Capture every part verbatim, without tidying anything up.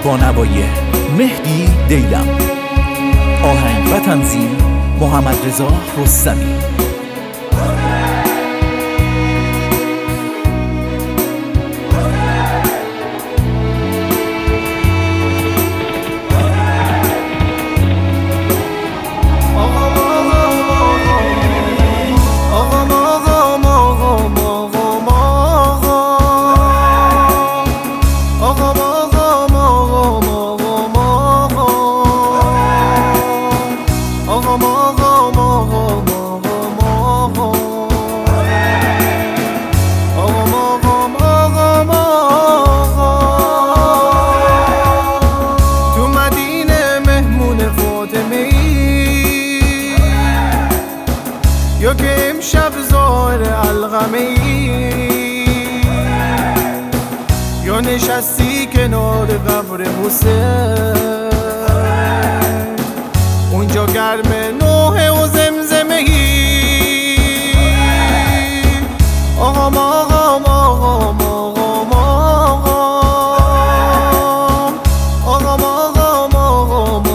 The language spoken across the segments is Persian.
با نوای مهدی دیلم، آهنگ و تنظیم محمد رضا رستمی. یا که امشب ظاهر القمه‌ای، یا نشستی کنار قبر حسین، اونجا گرم نوحه و زمزمه‌ای. آقام آقام آقام آقام آقام آقام آقام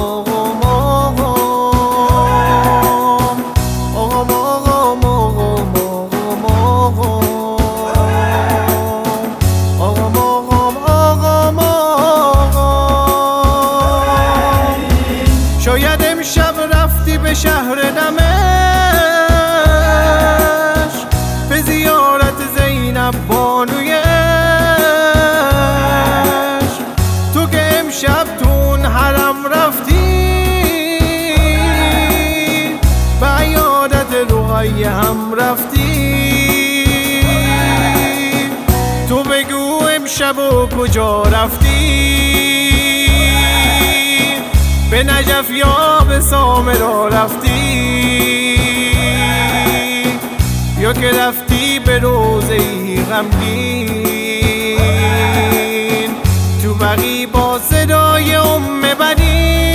شاید امشب رفتی به شهر دمشق به زیارت زینب بانوی عشق. تو که امشب تو اون حرم رفتی به عیادت رقیه هم رفتی. تو بگو امشب و کجا رفتی، به نجف یا به سامرا رفتی، یا که رفتی به روضه‌ای غمگین تو بقیع با صدای ام بنین.